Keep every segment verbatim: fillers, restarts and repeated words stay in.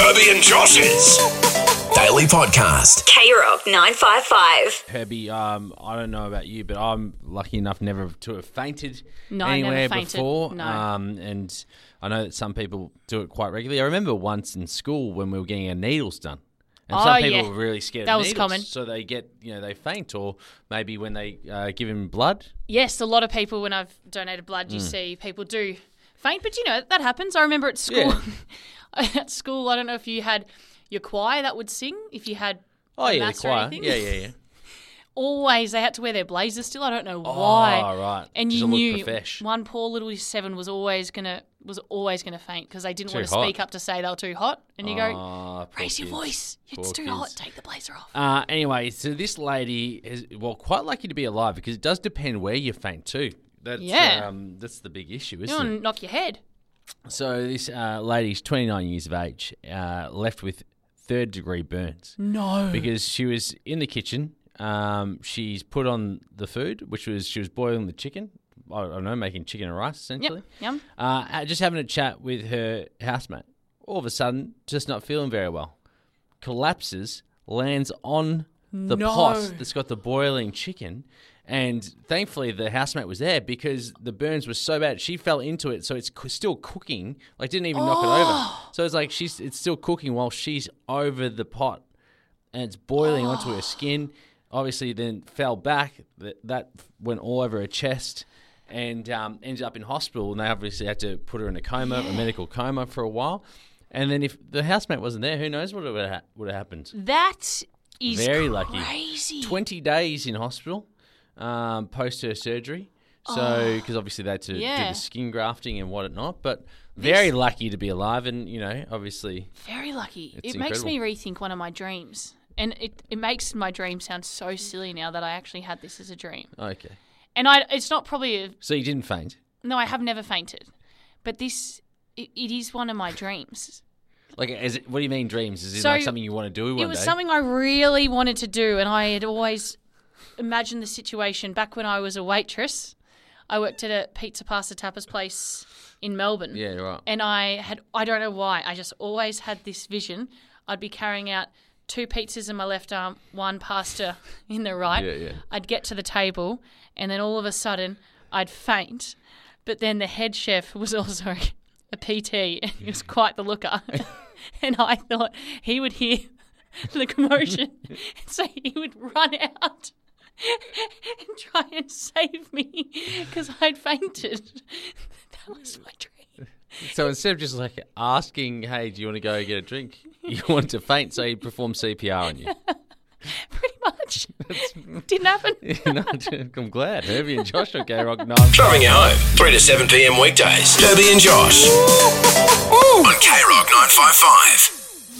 Herbie and Josh's Daily Podcast. K-Rock nine five five. Herbie, um, I don't know about you, but I'm lucky enough never to have fainted No, I never anywhere fainted. before. No. Um, and I know that some people do it quite regularly. I remember once in school when we were getting our needles done. And Oh, some people yeah. were really scared That of was needles, common. so they get, you know, they faint, or maybe when they uh, give him blood. Yes, a lot of people, when I've donated blood, you see people do faint, but you know, that happens. I remember at school, at school, I don't know if you had your choir that would sing, if you had Oh, a yeah, the mass or choir. anything. Yeah, yeah, yeah. Always, they had to wear their blazers still. I don't know why. Oh, right. And Just you to look knew profesh. one poor little seven was always gonna was always gonna faint because they didn't Too want to hot. speak up to say they were too hot. And you go, Oh, poor raise your kids. voice. It's Poor too kids. hot. Take the blazer off. Uh, anyway, so this lady is, well, quite lucky to be alive because it does depend where you faint too. That's, Yeah. um, that's the big issue, You isn't don't it? want to knock your head. So this uh, lady's twenty-nine years of age, uh, left with third degree burns No. because she was in the kitchen. Um, she's put on the food, which was she was boiling the chicken. I don't know, making chicken and rice essentially. Yep. Yum. Uh, just having a chat with her housemate. All of a sudden, just not feeling very well. Collapses, lands on the No. pot that's got the boiling chicken. And thankfully, the housemate was there because the burns were so bad. She fell into it, so it's co- still cooking. Like, didn't even knock it over. So it's like she's it's still cooking while she's over the pot. And it's boiling onto her skin. Obviously, then fell back. That, that went all over her chest. And um, ended up in hospital, and they obviously had to put her in a coma, a medical coma for a while. And then if the housemate wasn't there, who knows what would have, ha- would have happened. That is Very lucky. crazy. twenty days in hospital um, post her surgery. So, because obviously they had to do Yeah. the skin grafting and whatnot. But very lucky to be alive, and, you know, obviously. Very lucky. It's it makes me incredible. rethink one of my dreams. And it, it makes my dream sound so silly now that I actually had this as a dream. Okay. And I, it's not probably a, So you didn't faint? no, I have never fainted. But this, it, it is one of my dreams. Like, is it, what do you mean dreams? Is it So, like something you want to do one It was day? something I really wanted to do, and I had always imagined the situation back when I was a waitress. I worked at a pizza pasta tapas place in Melbourne. Yeah, right. And I had, I don't know why, I just always had this vision. I'd be carrying out two pizzas in my left arm, one pasta in the right. Yeah, yeah. I'd get to the table, and then all of a sudden, I'd faint. But then the head chef was also a P T, and he was quite the looker. And I thought he would hear the commotion, and so he would run out and try and save me because I'd fainted. That was my dream. So instead of just like asking, hey, do you want to go get a drink? You wanted to faint, so he performed C P R on you. Pretty much. Didn't happen. No, I'm glad. Herbie and Josh on K-Rock nine. Driving you home, three to seven p.m. weekdays. Herbie and Josh on K-Rock nine five five.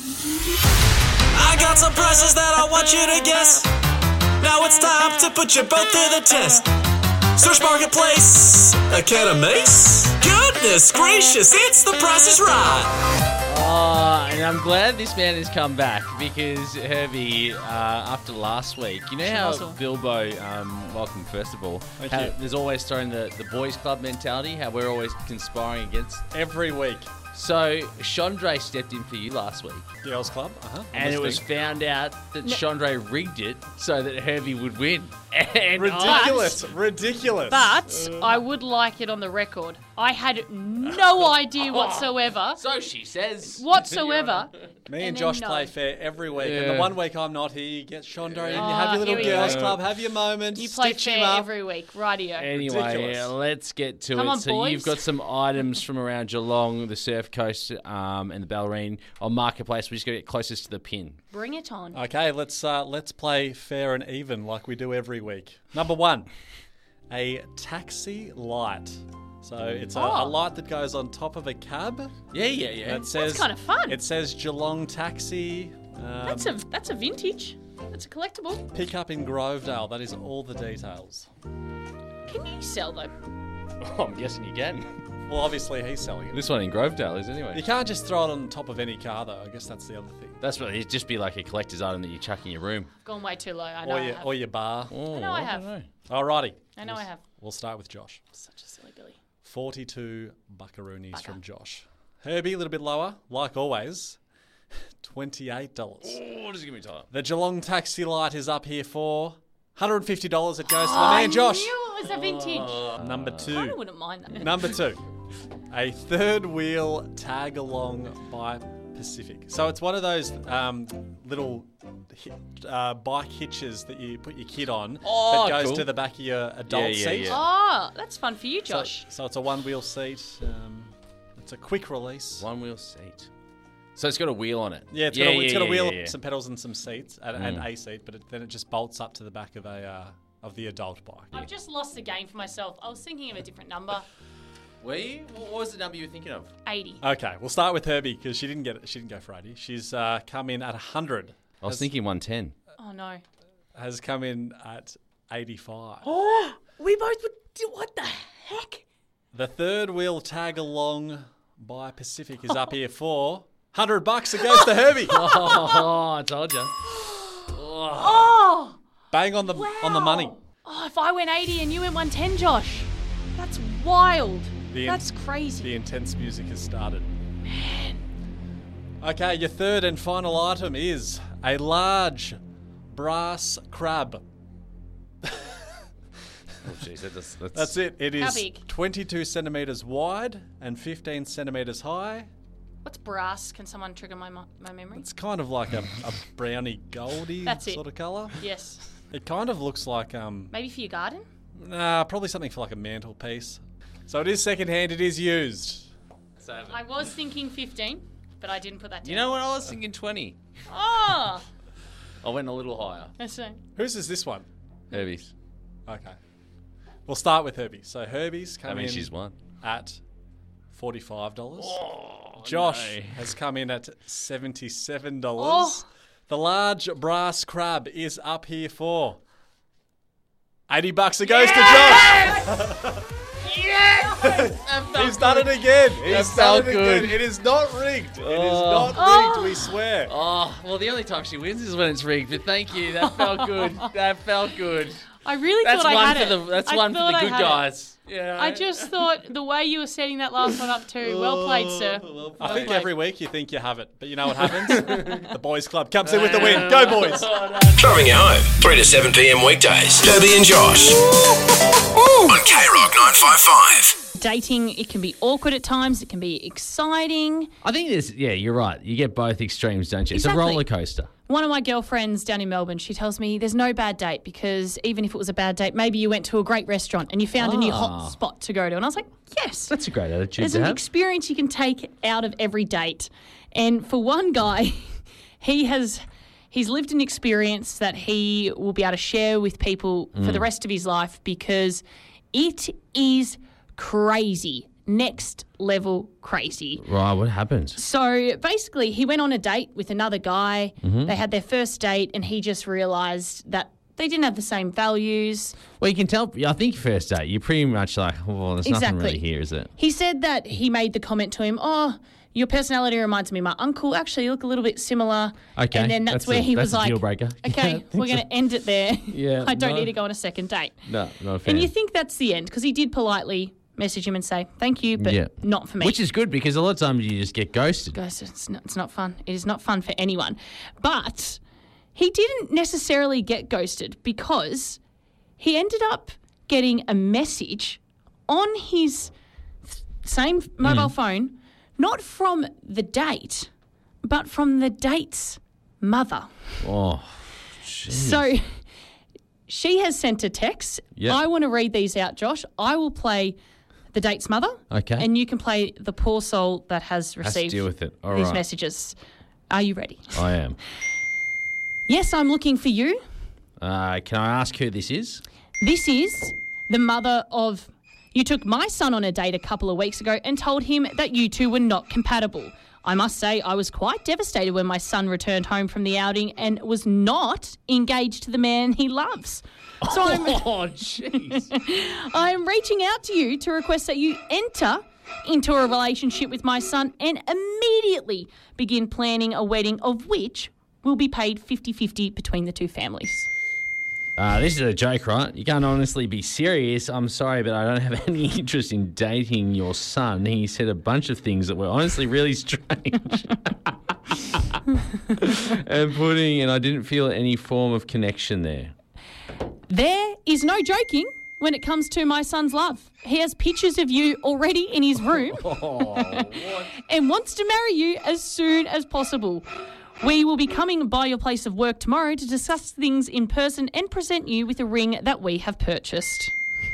I got some prices that I want you to guess. Now it's time to put you both to the test. Search Marketplace, Academies. Goodness gracious, it's The Price is Right. Oh, and I'm glad this man has come back because Herbie, uh, after last week, you know how Awesome. Bilbo, um, welcome first of all, Thank how you. there's always thrown the, the boys club mentality, how we're always conspiring against. Every week. So Chandra stepped in for you last week, Girls Club. Uh-huh. and it was found out that Chandra rigged it so that Herbie would win. And ridiculous. Ridiculous. But I would like it on the record. I had no idea whatsoever. So she says. Whatsoever. Me and, and then Josh no. play fair every week. And Yeah. the one week I'm not here, you get Chandra in, you Oh, have your little here we girls go. club, have your moment, You play stitch him fair up. every week. Rightio. Anyway, Ridiculous. uh, let's get to Come it. on, so boys. you've got some items from around Geelong, the Surf Coast, um, and the Ballerine on Marketplace. We just got to get closest to the pin. Bring it on. Okay, let's uh, let's play fair and even like we do every week. Number one, a taxi light. So it's a, a Oh. light that goes on top of a cab. Yeah, yeah, yeah. That says kinda fun. It says Geelong Taxi. Um, That's a that's a vintage. That's a collectible. pick up in Grovedale. That is all the details. Can you sell though? Oh, I'm guessing you can. Well, obviously he's selling it. This one in Grovedale is You anyway. can't just throw it on top of any car, though. I guess that's the other thing. That's what it'd just be like a collector's item that you chuck in your room. Gone way too low. I know Or I your, have. or your bar. Oh, I know I don't have. know. Alrighty. I know I have. We'll start with Josh. Such a silly Billy. forty-two buckaroonies from Josh. Herbie, a little bit lower, like always. twenty-eight dollars. Oh, just give me time. The Geelong Taxi Light is up here for one hundred fifty dollars. It goes to my man Josh. I knew it was a vintage. Number I two. wouldn't mind that. Number two. A third wheel tag along by Pacific. So it's one of those um, little hi- uh, bike hitches that you put your kid on Oh, that goes cool. to the back of your adult yeah, seat. yeah. Oh, that's fun for you, So, Josh. so it's a one wheel seat. Um, it's a quick release. One wheel seat. So it's got a wheel on it. Yeah, it's got, a, it's got a yeah, wheel, yeah, yeah. some pedals and some seats, and, and a seat, but it, then it just bolts up to the back of a uh, of the adult bike. I've just lost the game for myself. I was thinking of a different number. Were you? What was the number you were thinking of? eighty. Okay, we'll start with Herbie because she didn't get it. She didn't go for eighty. She's uh, come in at one hundred. I was has, thinking one ten. Oh, no. has come in at eighty-five. Oh, we both would do what the heck? The third wheel tag along by Pacific is up here for one hundred bucks. It goes to Herbie. Oh, I told you. Oh, Bang on the on the money. Oh, if I went eighty and you went one ten, Josh, that's wild. The in- That's crazy. The intense music has started. Man. Okay, your third and final item is a large brass crab. Oh, jeez, that's, that's, That's it. It How is big? twenty-two centimetres wide and fifteen centimetres high. What's brass? Can someone trigger my mo- my memory? It's kind of like a, a browny goldy That's it. sort of colour. Yes. It kind of looks like um Maybe for your garden? nah, probably something for like a mantelpiece. So it is second-hand. It is used. Seven. I was thinking fifteen, but I didn't put that down. You know what? I was thinking twenty. Oh, I went a little higher. that's it. Whose is this one? Herbie's. Okay. We'll start with Herbie. So Herbie's come I mean, in she's won. at forty-five dollars. Oh, Josh no. has come in at seventy-seven dollars. Oh. The large brass crab is up here for eighty bucks. It goes to Josh. He's done it again. He's That done felt it good. again. It is not rigged. It is Oh. not rigged, we swear. Oh, well, the only time she wins is when it's rigged. But thank you. That felt good. That felt good. I really That's thought I one had for it. the. That's I one for thought the I good had it. guys. Yeah. I just thought the way you were setting that last one up too. Well played, sir. Well I think played. every week you think you have it, but you know what happens? The boys club comes in with the win. Go boys. Driving you home, three to seven p.m. weekdays. Toby and Josh. On K Rock nine five five. Dating, it can be awkward at times. It can be exciting. I think there's. Yeah, you're right. You get both extremes, don't you? It's Exactly. a roller coaster. One of my girlfriends down in Melbourne, she tells me there's no bad date because even if it was a bad date, maybe you went to a great restaurant and you found a new Ah. hot spot to go to. And I was like, yes. That's a great attitude There's to an have. experience you can take out of every date. And for one guy, he has he's lived an experience that he will be able to share with people for the rest of his life because it is crazy. Next level crazy. Right. What happened? So basically, he went on a date with another guy. Mm-hmm. They had their first date, and he just realised that they didn't have the same values. Well, you can tell. I think first date, you're pretty much like, well, there's nothing Exactly. really here, is it? He said that he made the comment to him, oh, your personality reminds me of my uncle. Actually, you look a little bit similar. Okay, And then that's, that's where a- he that's was a like, deal breaker. okay, Yeah, we're going to end it there. Yeah, I don't no. need to go on a second date. No, not a fan. And you think that's the end because he did politely message him and say, thank you, but Yeah. not for me. Which is good because a lot of times you just get ghosted. Guys, it's not, it's not fun. It is not fun for anyone. But he didn't necessarily get ghosted because he ended up getting a message on his th- same mobile phone, not from the date, but from the date's mother. Oh, So she has sent a text. Yep. I want to read these out, Josh. I will play the date's mother. Okay. And you can play the poor soul that has has to received deal with it. All these right. messages. Are you ready? I am. Yes, I'm looking for you. Uh, can I ask who this is? This is the mother of... You took my son on a date a couple of weeks ago and told him that you two were not compatible. I must say I was quite devastated when my son returned home from the outing and was not engaged to the man he loves. So I'm, Oh, jeez. I'm reaching out to you to request that you enter into a relationship with my son and immediately begin planning a wedding of which will be paid fifty-fifty between the two families. Uh, this is a joke, right? You can't honestly be serious. I'm sorry, but I don't have any interest in dating your son. He said a bunch of things that were honestly really strange. and pudding, and I didn't feel any form of connection there. There is no joking when it comes to my son's love. He has pictures of you already in his room and wants to marry you as soon as possible. We will be coming by your place of work tomorrow to discuss things in person and present you with a ring that we have purchased.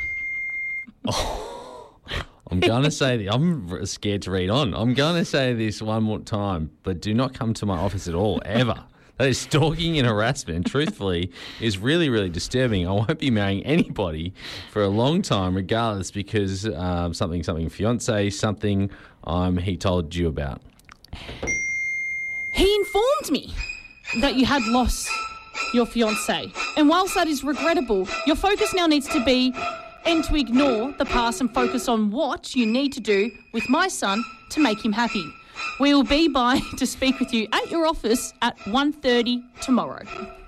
I'm going to say, the, I'm scared to read on. I'm going to say this one more time, but do not come to my office at all, ever. That is stalking and harassment, and truthfully, is really, really disturbing. I won't be marrying anybody for a long time, regardless, because um, something, something, fiance, something um, he told you about. He informed me that you had lost your fiancé. And whilst that is regrettable, your focus now needs to be and to ignore the past and focus on what you need to do with my son to make him happy. We will be by to speak with you at your office at one thirty tomorrow.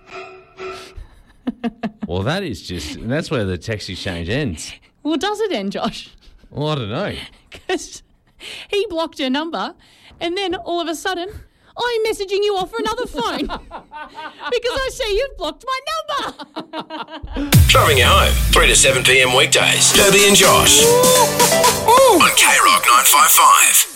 Well, that is just, and that's where the text exchange ends. Well, does it end, Josh? Well, I don't know. Because he blocked your number and then all of a sudden, I'm messaging you off for another phone because I see you've blocked my number. Driving you home, three to seven p.m. weekdays. Debbie and Josh. On K Rock nine five five.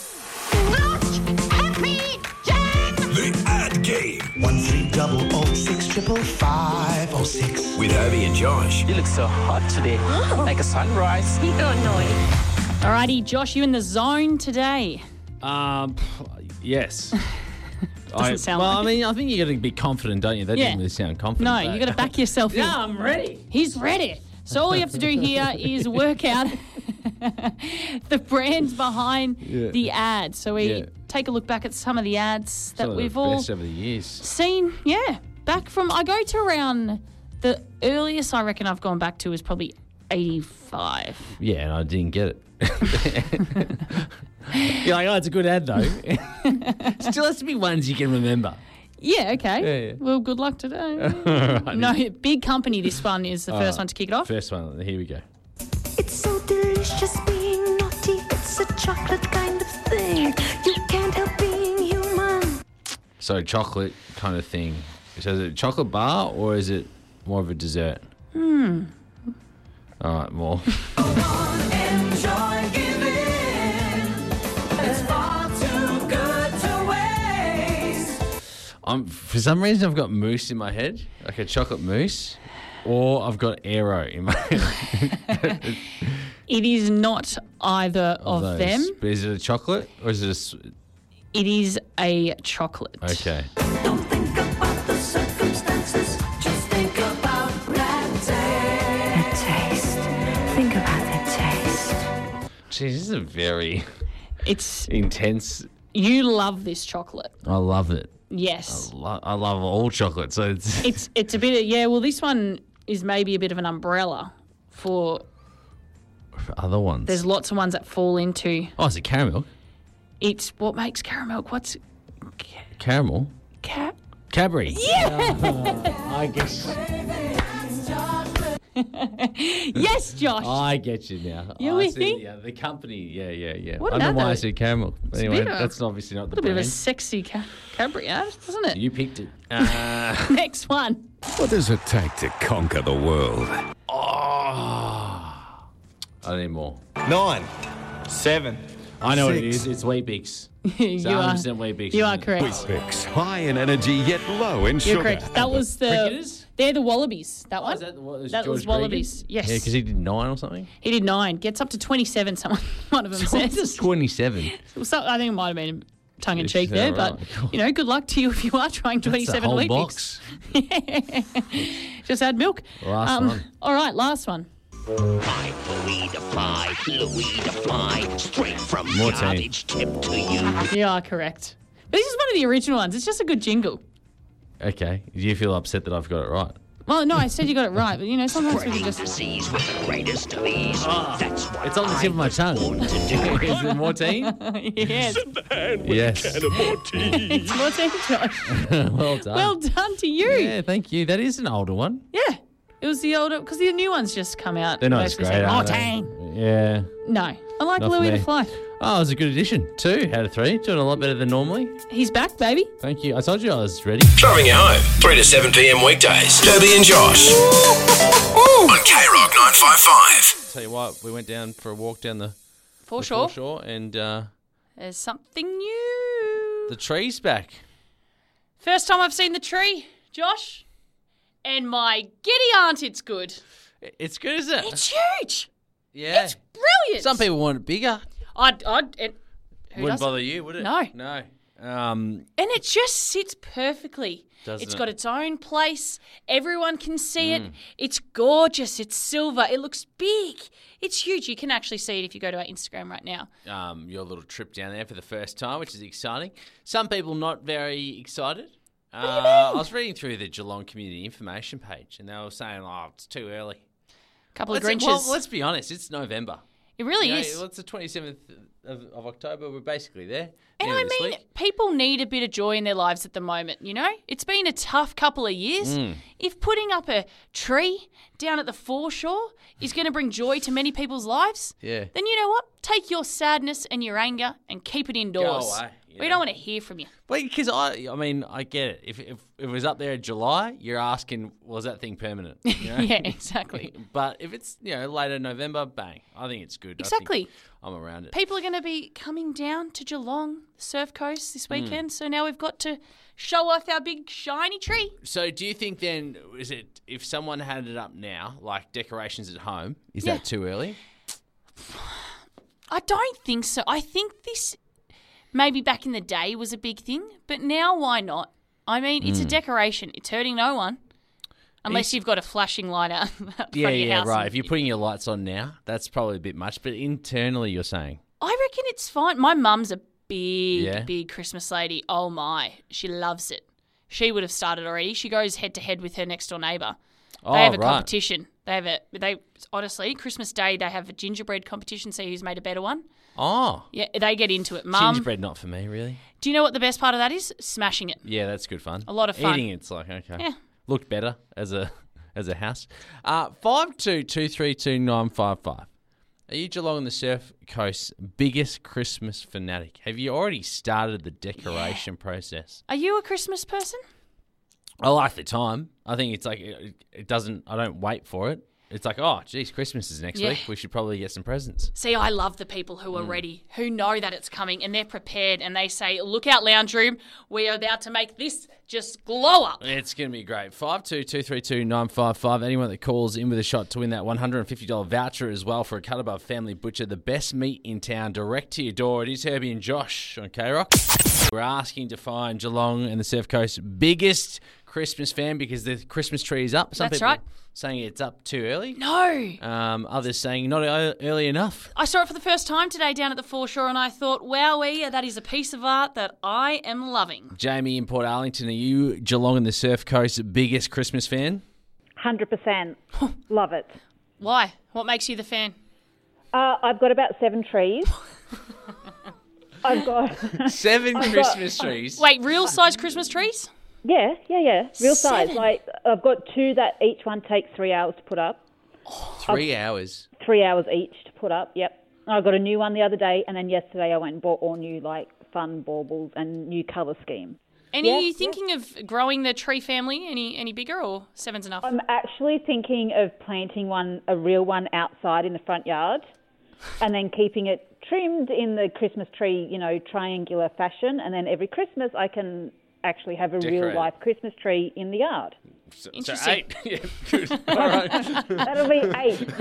The Ad Game. One three double oh six triple five oh six. With Debbie and Josh. You look so hot today, like a sunrise. Alrighty, Josh, you in the zone today? Um, yes. Doesn't I, sound well, like I mean, I think you got to be confident, don't you? That Yeah. didn't really sound confident. No, but- you got to back yourself in. Yeah, I'm ready. He's ready. So all you have to do here is work out the brands behind Yeah. the ad. So we Yeah. take a look back at some of the ads that Some of the we've all best over the years. seen. Yeah, back from, I go to around, the earliest I reckon I've gone back to is probably eighty-five. Yeah, and I didn't get it. You're like, oh, it's a good ad though. Still has to be ones you can remember. Yeah, okay. Yeah, yeah. Well, good luck today. Alrighty. No, big company, this one is the first Alright. one to kick it off. First one, here we go. It's so delicious being naughty. It's a chocolate kind of thing. You can't help being human. So chocolate kind of thing. So is it a chocolate bar or is it more of a dessert? Hmm. All right, more. I'm, for some reason, I've got mousse in my head, like a chocolate mousse, or I've got Aero in my head. It is not either of, those. them. But is it a chocolate or is it a... s- It is a chocolate. Okay. Don't think about the circumstances. Just think about that taste. That taste. Think about that taste. Geez, this is a very It's intense... you love this chocolate. I love it. Yes. I, lo- I love all chocolate, so it's... It's it's a bit of, yeah, well this one is maybe a bit of an umbrella for for other ones. there's lots of ones that fall into Oh, is it caramel? it's what makes caramel what's Caramel? ca- Cadbury. Yeah. I guess. Yes, Josh. I get you now. You I with see, me? Yeah, the company. Yeah, yeah, yeah. What I don't know why I another- said caramel. a Anyway, bit of- that's obviously not a the little bit of a brand. sexy ca- Cadbury ad, doesn't it? You picked it. Uh, Next one. What does it take to conquer the world? oh, I need more. Nine, seven. I know what it Six. is. It's Wheat Bix. you It's are one hundred percent Wheat Bix. you isn't are it? correct. Bix, high in energy yet low in sugar. You're correct. That was the Cricketers? they're the Wallabies. That one. Oh, is that, what, is That George was Wallabies. Gregan? Yes. Yeah, because he did nine or something. He did nine. Gets up to twenty-seven. Someone, one of them What says. is twenty-seven? So, I think it might have been tongue in cheek Yeah, there, but right. Cool. you know, good luck to you if you are trying That's a twenty-seven whole Weet box. Bix. Just add milk. Last one. All right, last one. Fly, Louis the fly, Louis the fly, straight from More garbage tip to you. You are correct. But this is one of the original ones. It's just a good jingle. Okay. Do you feel upset that I've got it right? Well, no, I said you got it right, but you know, sometimes we Spreading can just. disease with the greatest of ease. That's what It's on the tip of my tongue. Is it Mortine? Yes, Yes. it's more team, Josh. well done. Well done to you. yeah, thank you. That is an older one. Yeah. It was the older, because the new ones just come out. They're not as basically great, saying, are "Oh, they? dang." Yeah. No. I like Not for Louis me. the Fly. Oh, it was a good addition. Two out of three. Doing a lot better than normally. He's back, baby. Thank you. I told you I was ready. Driving you home, three to seven p.m. weekdays. Toby and Josh. On K Rock nine five five. Tell you what, we went down for a walk down the Foreshore. the foreshore and uh, There's something new. the tree's back. First time I've seen the tree, Josh. And my giddy aunt, it's good. It's good, isn't it? It's huge. yeah. It's brilliant. Some people want it bigger. I'd, I'd, and who Wouldn't doesn't? bother you, would it? No. No. Um, And it just sits perfectly. Doesn't It's it? got its own place. Everyone can see Mm. it. It's gorgeous. It's silver. It looks big. It's huge. You can actually see it if you go to our Instagram right now. um, your little trip down there for the first time, which is exciting. Some people not very excited. What do you Uh, mean? I was reading through the Geelong Community Information page, and they were saying, "Oh, it's too early." Couple Let's, of Grinches. well, let's be honest. It's November. it really You know, is. well, it's the twenty-seventh of, of October. We're basically there. And End I of this mean, week. people need a bit of joy in their lives at the moment, you know? It's been a tough couple of years. Mm. If putting up a tree down at the foreshore is going to bring joy to many people's lives, Yeah. then you know what? Take your sadness and your anger and keep it indoors. away, you We know. don't want to hear from you. Well, because I, I mean, I get it. If, if if it was up there in July, you're asking, was that thing permanent? You know? Yeah, exactly. But if it's you know later November, bang, I think it's good. I think Exactly. I'm around it. People are going to be coming down to Geelong, Surf Coast Hmm. this weekend, so now we've got to show off our big shiny tree. So, do you think then is it if someone had it up now, like decorations at home, is Yeah. that too early? I don't think so. I think this maybe back in the day was a big thing, but now why not? I mean, it's a decoration. It's hurting no one. Unless Is- you've got a flashing light out, out front Yeah, of your yeah, house. right. and- If you're putting your lights on now, that's probably a bit much. But internally, you're saying, I reckon it's fine. My mum's a big, Yeah? big Christmas lady. Oh my, she loves it. She would have started already. She goes head to head with her next door neighbour. oh, They have a right. competition. They have a they honestly Christmas Day they have a gingerbread competition. See who's made a better one. Oh, Yeah, they get into it. Mum, gingerbread, not for me, really. do you know what the best part of that is? Smashing it. Yeah, that's good fun. A lot of fun. Eating it's like okay, Yeah. looked better as a as a house. Uh, five two two three two nine five five. Are you Geelong and the Surf Coast's biggest Christmas fanatic? Have you already started the decoration process? Are you a Christmas person? I like the time. I think it's like it, it doesn't. I don't wait for it. It's like, oh, geez, Christmas is next Yeah. week. We should probably get some presents. See, I love the people who Hmm. are ready, who know that it's coming, and they're prepared, and they say, "Look out, lounge room, we are about to make this just glow up." It's going to be great. five two two three two nine five five. Anyone that calls in with a shot to win that one hundred fifty dollars voucher as well for a Cut Above Family Butcher, the best meat in town, direct to your door. It is Herbie and Josh on K-Rock. We're asking to find Geelong and the Surf Coast's biggest Christmas fan because the Christmas tree is up. Some That's people right. saying it's up too early. No. Um, others saying not e- early enough. I saw it for the first time today down at the foreshore, and I thought, wowee, that is a piece of art that I am loving. Jamie in Port Arlington, are you Geelong and the Surf Coast's biggest Christmas fan? one hundred percent. Love it. Why? What makes you the fan? Uh, I've got about seven trees. I've got... Seven I've got- Christmas trees. Wait, real size Christmas trees? Yeah, yeah, yeah. Real size. Seven? Like, I've got two that each one takes three hours to put up. Three hours. Three hours each to put up, yep. I got a new one the other day, and then yesterday I went and bought all new, like, fun baubles and new colour scheme. And Yeah, are you yeah. thinking of growing the tree family any any bigger, or seven's enough? I'm actually thinking of planting one, a real one, outside in the front yard, and then keeping it trimmed in the Christmas tree, you know, triangular fashion, and then every Christmas I can actually have a Decorate. real life Christmas tree in the yard. So, so Interesting. eight. Yeah, good. All right. That'll be eight.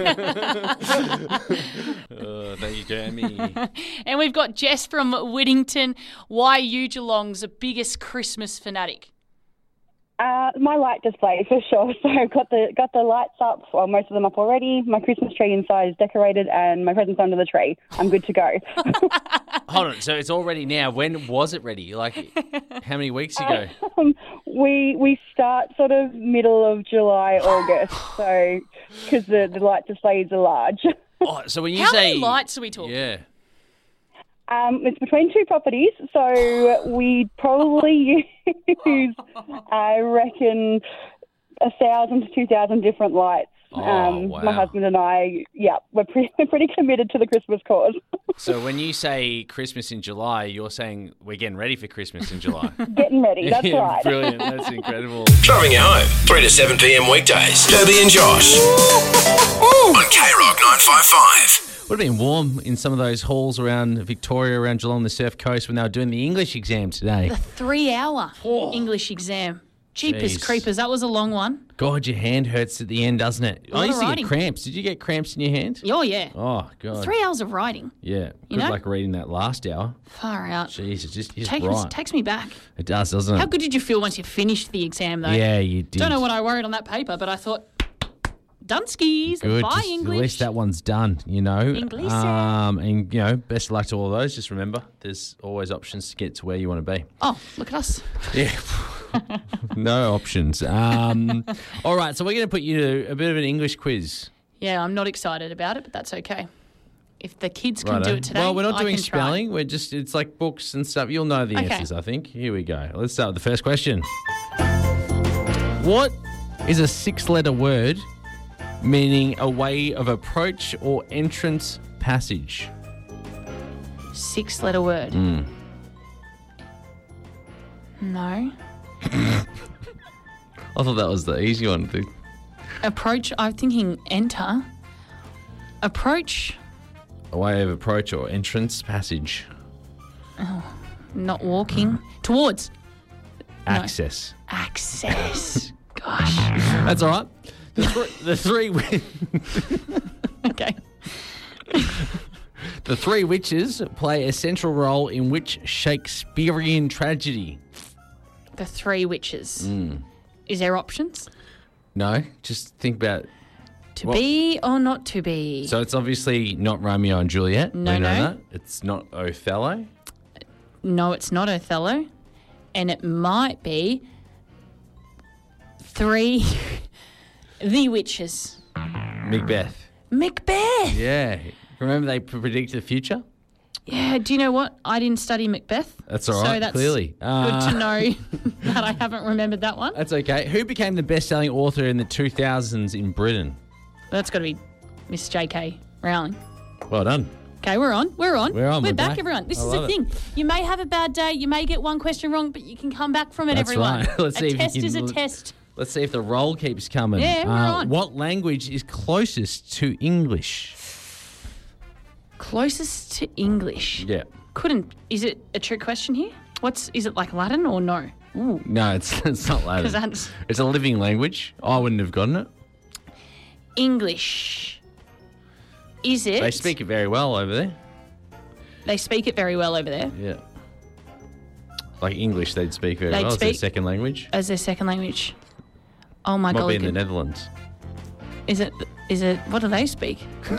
Oh, thank you, Jamie. And we've got Jess from Whittington. Why are you Geelong's biggest Christmas fanatic? Uh, my light display for sure. So I've got the got the lights up, well, most of them up already. My Christmas tree inside is decorated, and my presents under the tree. I'm good to go. Hold on. So it's all ready now. When was it ready? Like, how many weeks ago? um, we we start sort of middle of July, August. So because the the light displays are large. Oh, so when you How say many lights are we talking? yeah, Um, it's between two properties, so we probably use, I reckon, a thousand to two thousand different lights. Oh, um, wow. My husband and I, yeah, we're pretty, we're pretty committed to the Christmas cause. So when you say Christmas in July, you're saying we're getting ready for Christmas in July. Getting ready, that's Yeah, right. Brilliant. That's incredible. Driving you home, three to seven p.m. weekdays. Debbie and Josh. On K Rock nine five five. Would have been warm in some of those halls around Victoria, around Geelong, the Surf Coast, when they were doing the English exam today. The three-hour English exam. Jeepers Jeez. creepers, that was a long one. God, your hand hurts at the end, doesn't it? A lot I used of to writing. get cramps. Did you get cramps in your hand? Oh, yeah. Oh, God. Three hours of writing. Yeah. You Good know? luck reading that last hour. Far out. Jeez, it's just, it's Takes, right. takes me back. It does, doesn't it? How good did you feel once you finished the exam, though? Yeah, you did. Don't know what I worried on that paper, but I thought, Dunskies, Good. bye Just English. At least that one's done, you know. English. Um, and, you know, best of luck to all of those. Just remember, there's always options to get to where you want to be. Oh, look at us. Yeah. No options. Um, all right, so we're going to put you to a bit of an English quiz. Yeah, I'm not excited about it, but that's okay. If the kids can Righto. do it today, Well, we're not I doing can try. spelling. We're just, it's like books and stuff. You'll know the Okay. answers, I think. Here we go. Let's start with the first question. What is a six-letter word meaning a way of approach or entrance passage? Six-letter word. Mm. No. I thought that was the easy one. To... Approach, I'm thinking enter. Approach, A way of approach or entrance passage. oh, not walking. Towards. Access. Access. Gosh. That's all right. The, th- the three wi- Okay. the three witches play a central role in which Shakespearean tragedy? The Three Witches. Mm. Is there options? No, just think about. To what- be or not to be? So it's obviously not Romeo and Juliet. No, we know no. that. It's not Othello. No, it's not Othello. And it might be three the witches. Macbeth. Macbeth. Yeah. Remember they p- predict the future? Yeah, do you know what? I didn't study Macbeth. That's all So right, that's clearly. good Uh, to know that I haven't remembered that one. That's okay. Who became the best-selling author in the two thousands in Britain? That's got to be Miss J K Rowling. Well done. Okay, we're on. We're on. We're on, We're we're back, back. everyone. This I is love the it. thing. You may have a bad day. You may get one question wrong, but you can come back from it, That's everyone. right. Let's a see if you test can is a l- test. Let's see if the roll keeps coming. Yeah, we're Uh, on. What language is closest to English? Closest to English. Yeah. Couldn't. Is it a trick question here? What's is it like Latin or no? Ooh. No, it's it's not Latin. 'Cause that's- It's a living language. I wouldn't have gotten it. English. Is it? They speak it very well over there. They speak it very well over there Yeah. Like English, they'd speak very They'd well. It's their speak- second language. as their second language. Oh my Might god! be in the Netherlands. Is it? Is it? What do they speak?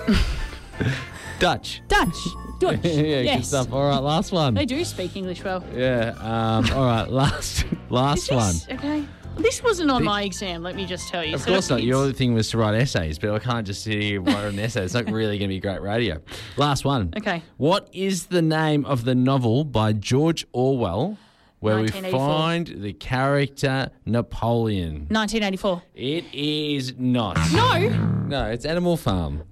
Dutch. Dutch. Dutch. yeah, good yes. stuff. All right, last one. They do speak English well. Yeah. Um, all right, last last Is one. this, okay. This wasn't on The- my exam. Let me just tell you. Of So course the not. kids- Your thing was to write essays, but I can't just sit here and write an essay. It's not really going to be great radio. Last one. Okay. What is the name of the novel by George Orwell where we nineteen eighty-four. find the character Napoleon? nineteen eighty-four. It is not. No. No, it's Animal Farm.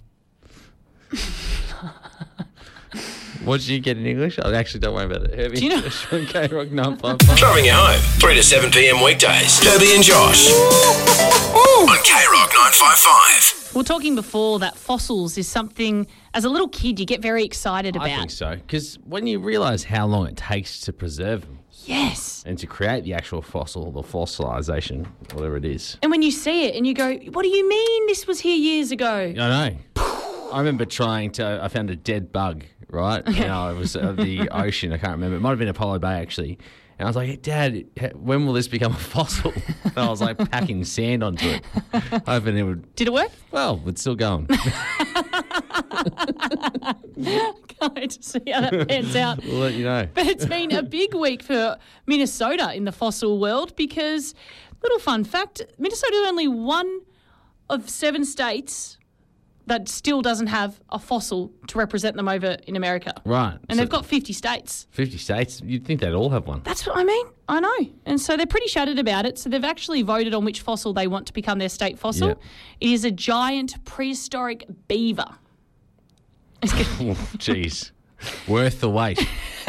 What did you get in English? Oh, actually, don't worry about it. Herbie, Do you know- Sean K Rock nine five five. Driving you home, three to seven p.m. weekdays. Debbie and Josh. On K Rock nine five five. We were talking before that fossils is something, as a little kid, you get very excited about. I think so, because when you realise how long it takes to preserve them Yes. and to create the actual fossil, the fossilisation, whatever it is. And when you see it and you go, what do you mean this was here years ago? I know. I remember trying to, I found a dead bug, right? You know, it was uh, the ocean, I can't remember. It might have been Apollo Bay, actually. And I was like, hey, Dad, when will this become a fossil? And I was like packing sand onto it, hoping it would. Did it work? Well, it's still going. Can't wait to see how that pans out. We'll let you know. But it's been a big week for Minnesota in the fossil world because, little fun fact, Minnesota is only one of seven states that still doesn't have a fossil to represent them over in America. Right. And So they've got fifty states. fifty states. You'd think they'd all have one. That's what I mean. I know. And so they're pretty shattered about it. So they've actually voted on which fossil they want to become their state fossil. Yeah. It is a giant prehistoric beaver. Oh, jeez. Worth the wait.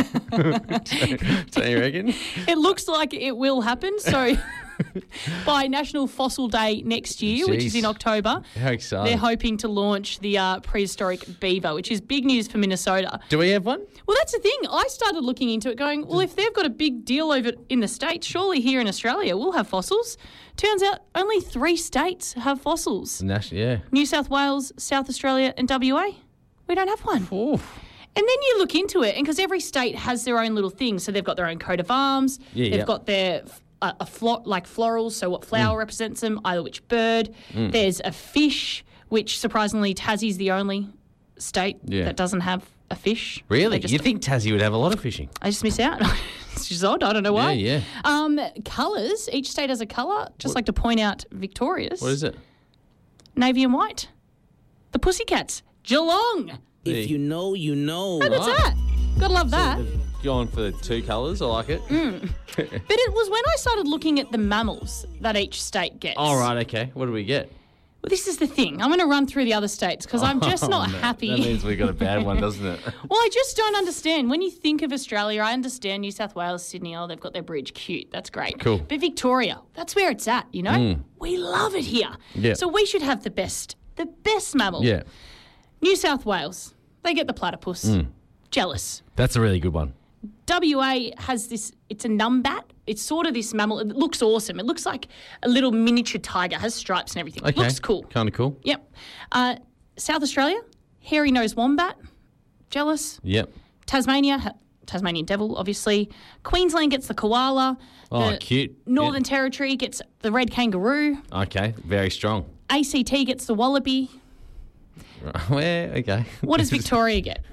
So you reckon? It looks like it will happen. So by National Fossil Day next year, which is Jeez. in October, How exciting. they're hoping to launch the uh, prehistoric beaver, which is big news for Minnesota. Do we have one? Well, that's the thing. I started looking into it going, well, if they've got a big deal over in the States, surely here in Australia we'll have fossils. Turns out only three states have fossils. National, yeah. New South Wales, South Australia and W A. We don't have one. Oof. And then you look into it, and because every state has their own little thing. So they've got their own coat of arms. Yeah, they've yeah. got their uh, a flo- like florals, so what flower Mm. represents them, either which bird. Mm. There's a fish, which surprisingly Tassie's the only state Yeah. that doesn't have a fish. Really? They just- You'd think Tassie would have a lot of fishing. I just miss out. It's just odd. I don't know why. Yeah, yeah. Um, colours. Each state has a colour. Just like to point out Victoria's. What is it? Navy and white. The Pussycats. Geelong. If you know, you know. How good's that? Gotta love that. Going for the two colours. I like it. Mm. But it was when I started looking at the mammals that each state gets. All right, okay. What do we get? Well, this is the thing. I'm going to run through the other states because I'm just not Oh, no. happy. That means we got a bad one, doesn't it? Well, I just don't understand. When you think of Australia, I understand New South Wales, Sydney, oh, they've got their bridge. Cute. That's great. Cool. But Victoria, that's where it's at, you know? Mm. We love it here. Yeah. So we should have the best, the best mammal. Yeah. New South Wales, they get the platypus. Mm. Jealous. That's a really good one. W A has this, it's a numbat. It's sort of this mammal. It looks awesome. It looks like a little miniature tiger, has stripes and everything. Okay. Looks cool. Kind of cool. Yep. Uh, South Australia, hairy-nosed wombat. Jealous. Yep. Tasmania, ha- Tasmanian devil, obviously. Queensland gets the koala. Oh, The cute. Northern Territory gets the red kangaroo. Okay, very strong. A C T gets the wallaby. Right. Well, okay. What does Victoria get?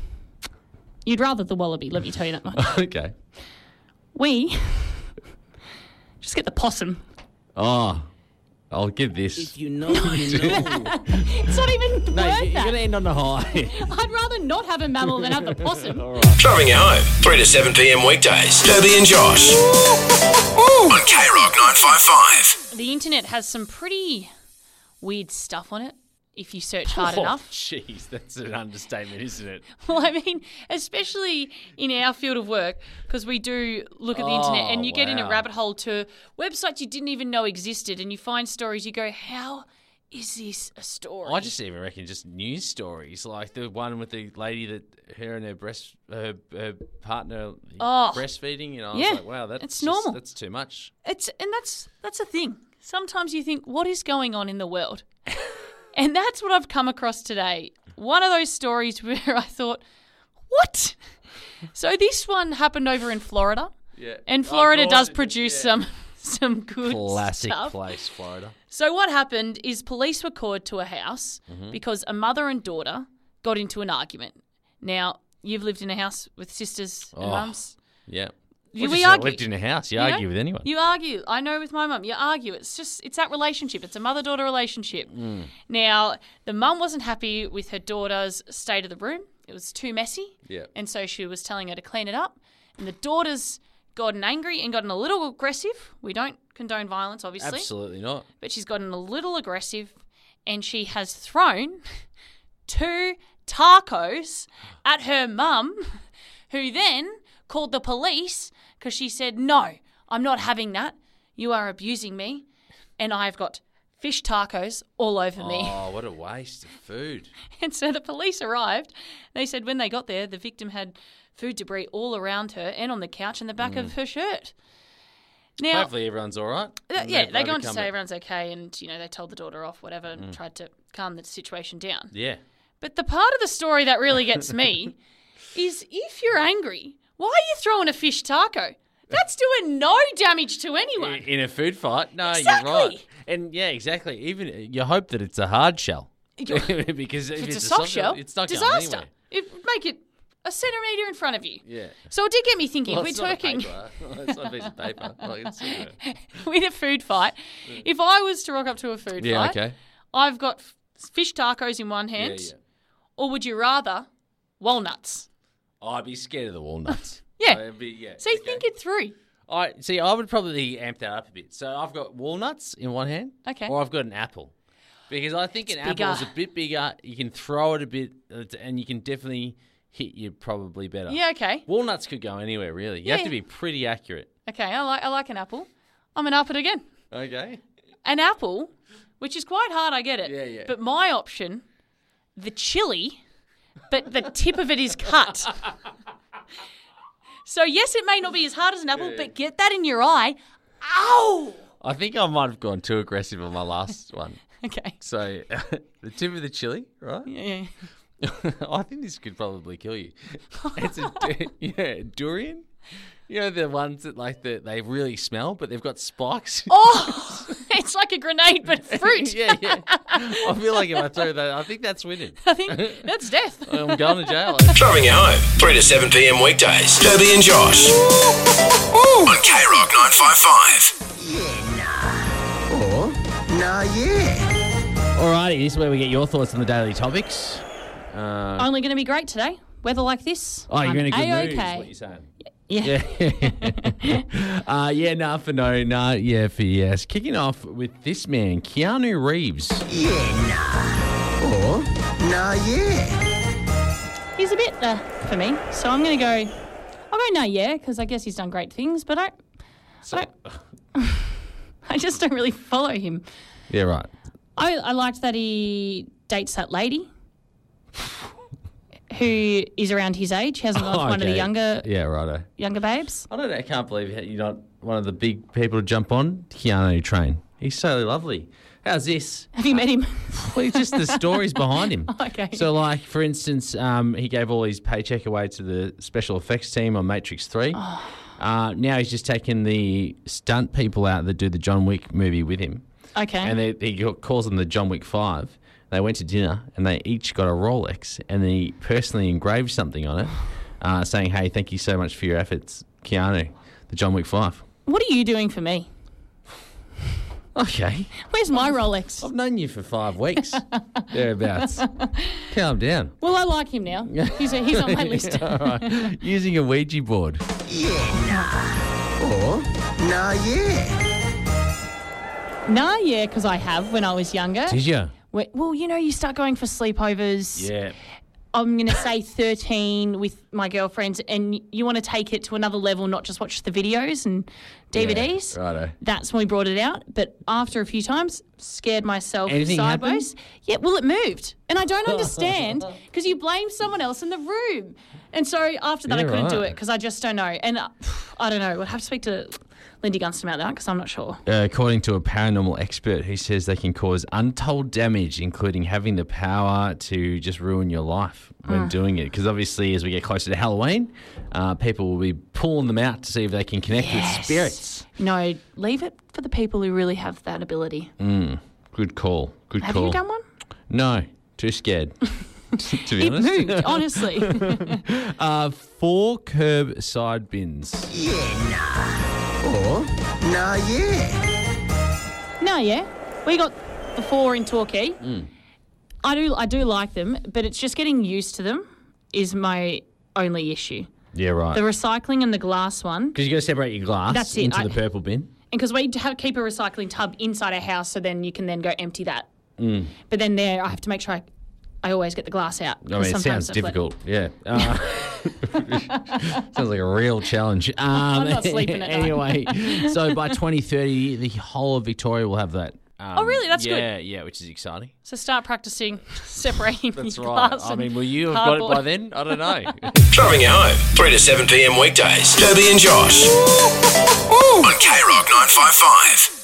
You'd rather the wallaby, let me tell you that much. Okay. We just get the possum. Oh, I'll give this. If you know, you know. It's not even No, worth you're that. going to end on a high. I'd rather not have a mammal than have the possum. Driving you home, three to seven p.m. weekdays. Debbie and Josh. On K Rock nine five five. The internet has some pretty weird stuff on it if you search hard Oh, enough. Jeez, that's an understatement, isn't it? Well, I mean, especially in our field of work, because we do look at the internet Oh, and you get in a wow. rabbit hole to websites you didn't even know existed, and you find stories, you go, how is this a story? I just even reckon just news stories, like the one with the lady that her and her breast, her, her partner Oh. breastfeeding. You know, I Yeah, was like, wow, that's it's just- normal. That's too much. It's and that's that's the thing. Sometimes you think, what is going on in the world? And that's what I've come across today. One of those stories where I thought, what? So this one happened over in Florida. Yeah. And Oh, Florida God, does produce yeah. some some good Classic stuff. place, Florida. So what happened is police were called to a house Mhm. because a mother and daughter got into an argument. Now, you've lived in a house with sisters and Oh, mums. Yeah. You- Well, we just, uh, argue. lived in a house. You, You know? argue with anyone. You argue. I know with my mum, you argue. It's just, it's that relationship. It's a mother-daughter relationship. Mm. Now, the mum wasn't happy with her daughter's state of the room. It was too messy. Yeah. And so she was telling her to clean it up. And the daughter's gotten angry and gotten a little aggressive. We don't condone violence, obviously. Absolutely not. But she's gotten a little aggressive and she has thrown two tacos at her mum, who then called the police because she said, no, I'm not having that. You are abusing me and I've got fish tacos all over me. Oh, what a waste of food. And so the police arrived. They said when they got there, the victim had food debris all around her and on the couch and the back Mm. of her shirt. Now, Hopefully everyone's all right. Th- And yeah, they've they go on to overcome say it. everyone's okay, and you know they told the daughter off, whatever, and Mm. tried to calm the situation down. Yeah. But the part of the story that really gets me is if you're angry, why are you throwing a fish taco? That's doing no damage to anyone. In, in a food fight? No, Exactly. you're right. And yeah, exactly. Even you hope that it's a hard shell. You- because if, If it's, it's a soft shell, it's not going disaster. anywhere. It would make it a centimetre in front of you. Yeah. So it did get me thinking. Well, we're it's not a talking paper. It's not a piece of paper. Like, it's, uh, with a food fight. If I was to rock up to a food Yeah, fight, okay. I've got f- fish tacos in one hand, Yeah, yeah. or would you rather walnuts? Oh, I'd be scared of the walnuts. Yeah. I'd be, yeah. See, think it through. I see. I would probably amp that up a bit. So I've got walnuts in one hand, Okay. or I've got an apple, because I think It's an apple is bigger. a bit bigger. You can throw it a bit, uh, and you can definitely hit you probably better. Yeah, okay. Walnuts could go anywhere really. You Yeah. have to be pretty accurate. Okay, I like I like an apple. I'm an up it again. Okay. An apple, which is quite hard, I get it. Yeah, yeah. But my option, the chili, but the tip of it is cut. So yes, it may not be as hard as an apple, Yeah. but get that in your eye. Ow! I think I might have gone too aggressive on my last one. Okay. So the tip of the chili, right? Yeah. I think this could probably kill you. It's a du- yeah, durian. You know the ones that like the, they really smell, but they've got spikes. Oh, it's like a grenade, but fruit. yeah, yeah. I feel like if I throw that, I think that's winning. I think that's death. I'm going to jail. Driving you home, three to seven p.m. weekdays. Toby and Josh. On K Rock nine five five. Or, nah, yeah. Alrighty, this is where we get your thoughts on the daily topics. Uh, Only going to be great today. Weather like this. oh, you're I'm in a good mood, is A-okay. what you're saying. Yeah. Yeah. uh, yeah, nah for no, nah, yeah for yes. Kicking off with this man, Keanu Reeves. Yeah, nah. Or, nah, yeah. He's a bit uh, for me, so I'm going to go. I'll go no, yeah, because I guess he's done great things, but I, I, don't, I just don't really follow him. Yeah, right. I, I liked that he dates that lady who is around his age. He hasn't gone Oh, for one of the okay. younger Yeah, righto. younger babes. I don't know. I can't believe you're not one of the big people to jump on Keanu train. He's so lovely. How's this? Have you met him? Well, it's just the stories behind him. Okay. So, like, for instance, um, he gave all his paycheck away to the special effects team on Matrix three. Oh. Uh, now he's just taking the stunt people out that do the John Wick movie with him. Okay. And they, he calls them the John Wick five. They went to dinner and they each got a Rolex, and then he personally engraved something on it uh, saying, hey, thank you so much for your efforts, Keanu, the John Wick five. What are you doing for me? Okay. Where's my Rolex? I've known you for five weeks. Thereabouts. Calm down. Well, I like him now. He's, a, he's on my list. All right. Using a Ouija board. Yeah, nah. Or, nah, yeah. Nah, yeah, because I have when I was younger. Did you? Well, well, you know, you start going for sleepovers. Yeah. I'm going to say thirteen with my girlfriends, and you want to take it to another level, not just watch the videos and D V Ds. Yeah, righto. That's when we brought it out. But after a few times, scared myself Anything sideways. Yeah, well, it moved. And I don't understand because you blame someone else in the room. And so after that, Yeah, I couldn't do right. it because I just don't know. And uh, I don't know. We'll have to speak to Lindy Gunston about that because I'm not sure. Uh, according to a paranormal expert who says they can cause untold damage, including having the power to just ruin your life when Mm. doing it. Because obviously, as we get closer to Halloween, uh, people will be pulling them out to see if they can connect Yes. with spirits. No, leave it for the people who really have that ability. Mm, good call. Good Have call. you done one? No, too scared. to be It honest. moved, honestly. uh, four curbside bins. Yeah, nah. Or, nah, yeah. No, yeah. We got the four in Torquay. Mm. I do I do like them, but it's just getting used to them is my only issue. Yeah, right. The recycling and the glass one. Because you got to separate your glass That's it. into I- the purple bin. And because we have, keep a recycling tub inside our house, so then you can then go empty that. Mm. But then there, I have to make sure I, I always get the glass out. I mean, it sometimes sounds I've let- difficult. Yeah. Uh, sounds like a real challenge. Um, I'm not sleeping at night. Anyway, so by twenty thirty, the whole of Victoria will have that. Um, Oh, really? That's good. Yeah, yeah, which is exciting. So start practicing separating That's your right. glass I and mean, will you have cardboard. got it by then? I don't know. Driving you home, three to seven p.m. weekdays. Toby and Josh. On K Rock nine five five.